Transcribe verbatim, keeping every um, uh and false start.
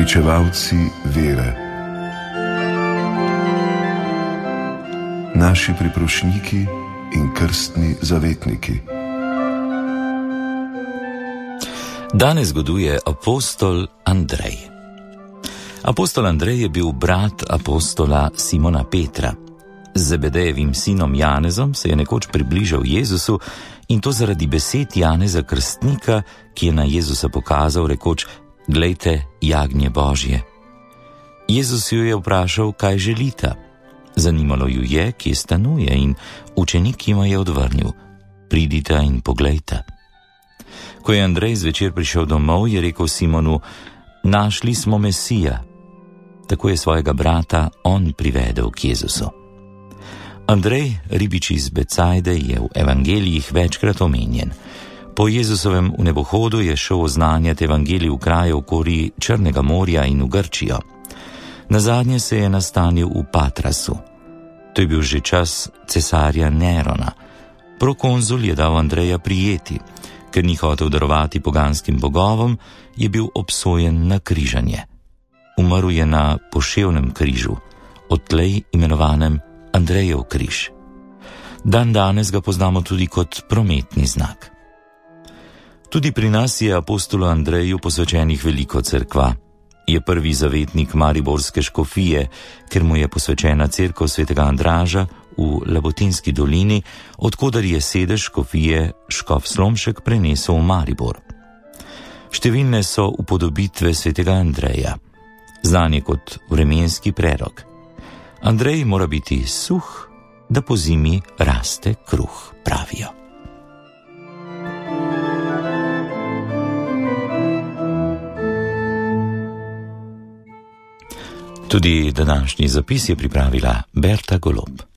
pričevalci vere, naši priprošniki in krstni zavetniki. Danes zgoduje apostol Andrej. Apostol Andrej je bil brat apostola Simona Petra. Z Zebedejevim sinom Janezom se je nekoč približal Jezusu, in to zaradi besed Janeza Krstnika, ki je na Jezusa pokazal, rekoč: "Glejte, jagnje Božje." Jezus jo je vprašal, kaj želita. Zanimalo ju je, kje stanuje, in učenik jima je odvrnil: "Pridite in poglejte." Ko je Andrej zvečer prišel domov, je rekel Simonu: "Našli smo Mesija." Tako je svojega brata on privedel k Jezusu. Andrej, ribič iz Becajde, je v evangelijih večkrat omenjen. Po Jezusovem vnebohodu je šel oznanjati evangelij v kraje okoli Črnega morja in v Grčijo. Nazadnje se je nastanil v Patrasu. To je bil že čas cesarja Nerona. Prokonzul je dal Andreja prijeti. Ker ni hotel darovati poganskim bogovom, je bil obsojen na križanje. Umrl je na poševnem križu, odtlej imenovanem Andrejev križ. Dan danes ga poznamo tudi kot prometni znak. Tudi pri nas je apostolu Andreju posvečenih veliko cerkva. Je prvi zavetnik mariborske škofije, ker mu je posvečena cerkev svetega Andraža v Labotinski dolini, odkoder je sedež škofije škof Slomšek prenesel v Maribor. Številne so upodobitve svetega Andreja. Znan je kot vremenski prerok. Andrej mora biti suh, da po zimi raste kruh, pravijo. Tudi današnji zapis je pripravila Berta Golob.